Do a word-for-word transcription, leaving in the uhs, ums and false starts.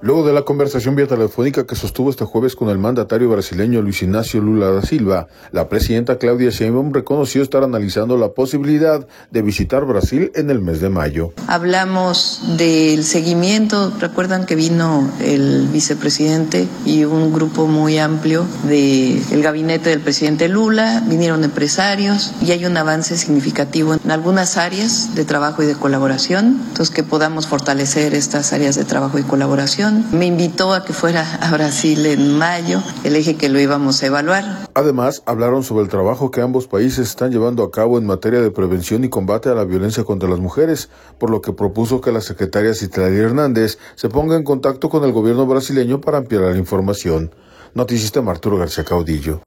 Luego de la conversación vía telefónica que sostuvo este jueves con el mandatario brasileño Luis Ignacio Lula da Silva, la presidenta Claudia Sheinbaum reconoció estar analizando la posibilidad de visitar Brasil en el mes de mayo. Hablamos del seguimiento, recuerdan que vino el vicepresidente y un grupo muy amplio del gabinete del presidente Lula, vinieron empresarios y hay un avance significativo en algunas áreas de trabajo y de colaboración, entonces que podamos fortalecer estas áreas de trabajo y colaboración. Me invitó a que fuera a Brasil en mayo, le dije que lo íbamos a evaluar. Además, hablaron sobre el trabajo que ambos países están llevando a cabo en materia de prevención y combate a la violencia contra las mujeres, por lo que propuso que la secretaria Citlali Hernández se ponga en contacto con el gobierno brasileño para ampliar la información. Noticias de Arturo García Caudillo.